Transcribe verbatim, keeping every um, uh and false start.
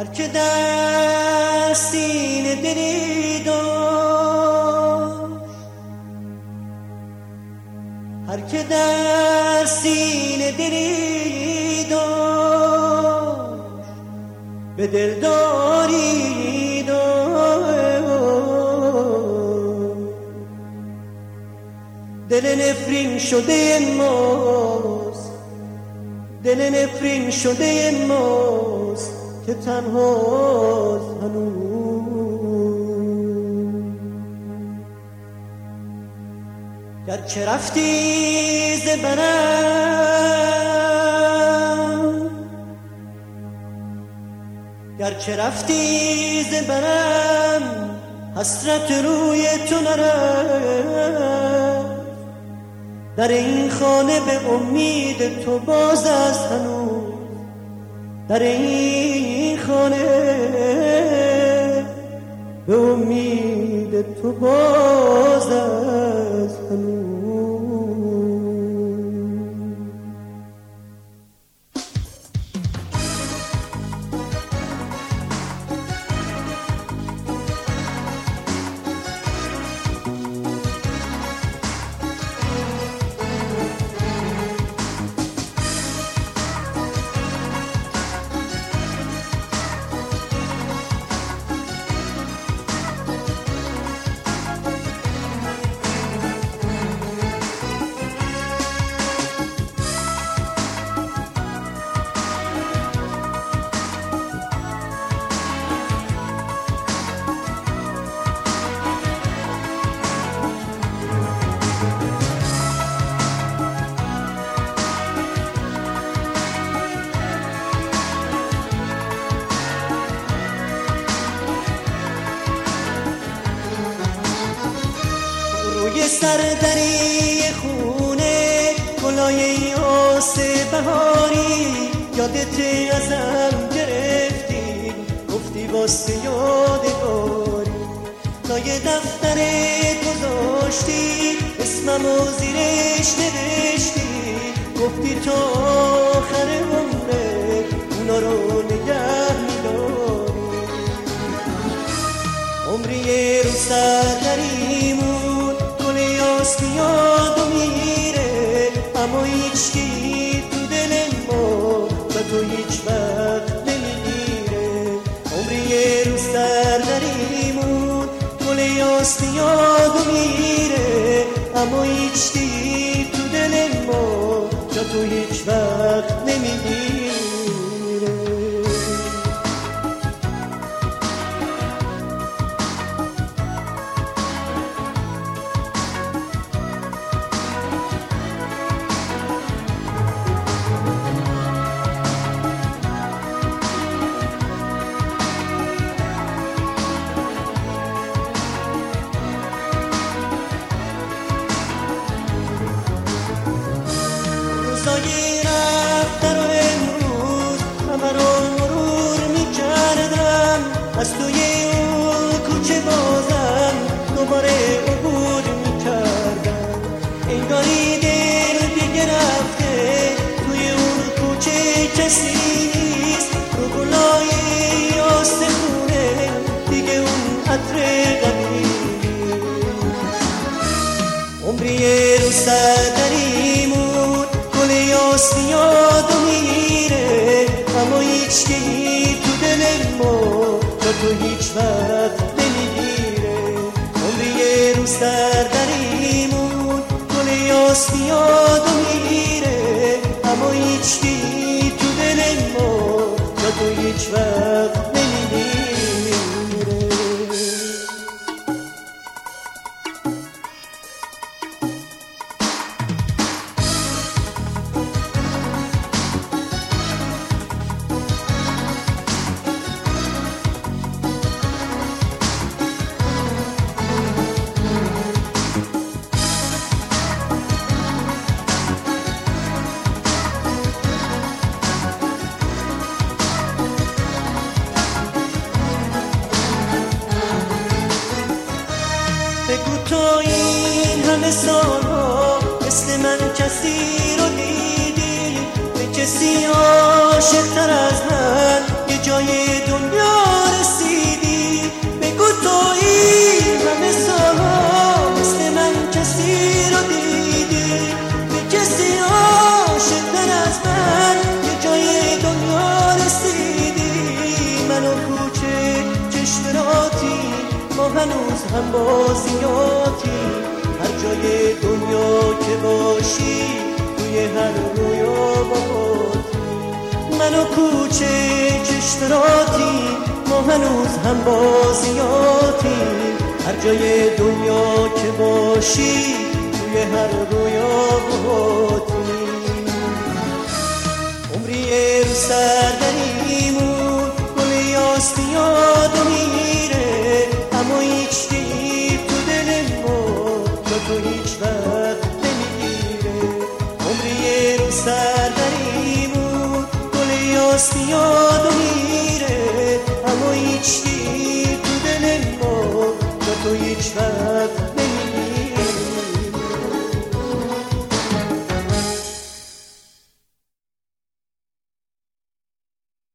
که در سینه دلی داشت، هر که در سینه دلی داشت به دلداری داشت، دل نفرین شده ماست، دل نفرین شده ماست که تنهاست هنوز. گرچه رفتی ز برم، گرچه رفتی ز برم حسرت روی تو نرفت، در این خانه به امید تو باز است هنوز، در این خانه به امید تو باز است هنوز. روی سردری خونه گلای آس بهاری یادت ازم گرفتی، گفتی واسه یادگاری لای دفتر گذاشتی، اسممو زیرش نوشتی، گفتی تا آخر عمرت اونا رو نگه می‌داری. عمری رو سردریمون گل یاس میاد و میره، اما هیچکی تو دل ما و تو هیچ وقت نمیگیره. عمری رو سردریمون گل یاس میاد و میره، اما هیچکی تو دل ما و تو هیچ وقت نمیگیره. روزای رفتن و امروز همه رو مرور میکردم، از توی اون کوچه بازم دوباره عبور میکردم. انگاری دل دیگه رفته توی اون کوچه کسی نیست، رو گلای آستخونه دیگه اون عطر غمی. عمری رو سردریمون گل یاس میاد و میره، اما هیچکی تو دل ما جا تو هیچ وقت نمیگیره. عمری رو سردریمون گل یاس میاد و میره، اما هیچکی تو دل ما جا تو هیچ وقت نمیگیره. بگو تو این همه سالها مثل من کسی رو دیدی، به کسی عاشق‌تر از من یه جای دنیا هم بازیاتی، هر جای دنیا که باشی توی هر رویا باهاتی. من و کوچه اشتراکی، ما هنوز هم بازیاتی، هر جای دنیا که باشی توی هر رویا باهاتی. عمری رو سر نمیمون، گل یاس یادمی